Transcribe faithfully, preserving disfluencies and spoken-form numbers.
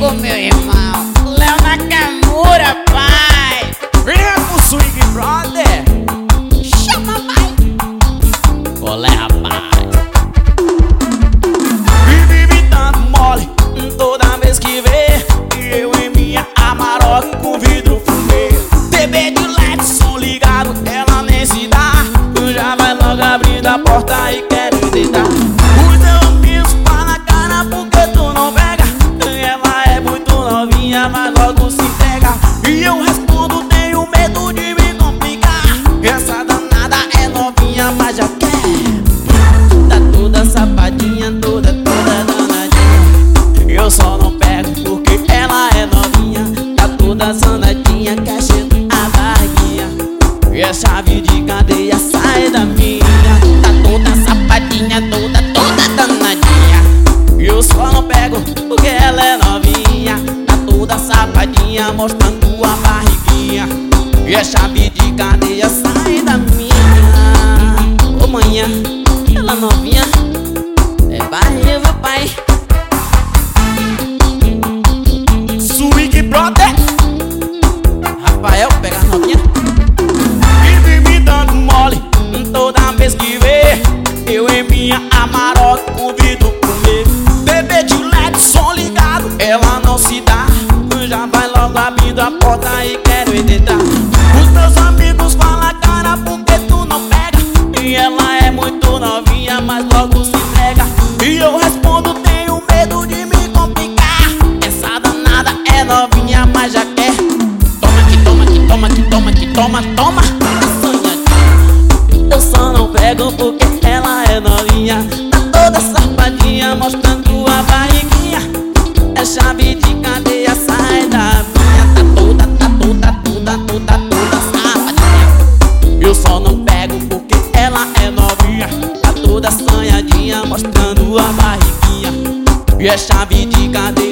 Ô meu irmão, Léo Nakamura, pai. Venha pro Swing Brother. Chama, pai. Olé, rapaz. Vive me dando mole toda vez que vê. E eu em minha Amarok com vidro fumê. T V de L E D, som ligado, ela nem se dá. Tu já vai logo abrindo a porta e quero deitar. Os teus amigos falam na cara porque tu não pega. Ela é muito novinha, mas logo se entrega. E eu respondo, tenho medo de me complicar. Essa danada é novinha, mas já quer. Tá toda safadinha, toda, toda danadinha. Eu só não pego porque ela é novinha. Tá toda zanadinha, quer cheirar a barriguinha. E a chave de cadeia sai da minha. Tá toda safadinha, toda, toda danadinha. Eu só não pego porque ela é novinha. Tá toda safadinha, mostrando a barriguinha. E a chave de cadeia sai da minha. Ô manhã, ela novinha é barriga, meu pai. Swing Brother. Rafael, pega a novinha. Vive me dando mole toda vez que vê. Eu em minha Amarok com vidro fumê. T V de L E D, som ligado, ela não se dá. Já vai logo abrindo a porta e quero entrar. Os meus amigos falam cara porque tu não pega. E ela é muito novinha, mas logo se entrega. E eu respondo, tenho medo de me complicar. Essa danada é novinha, mas já quer. Toma que toma, que toma, que toma, que toma, toma. Eu só não pego porque ela é novinha. Tá toda safadinha, mostrando a barriguinha. É chave de cadeia, sai da minha. Tá toda, tá toda, toda, toda, toda safadinha. Eu só não pego porque ela é novinha. Tá toda assanhadinha, mostrando a barriguinha. E é chave de cadeia.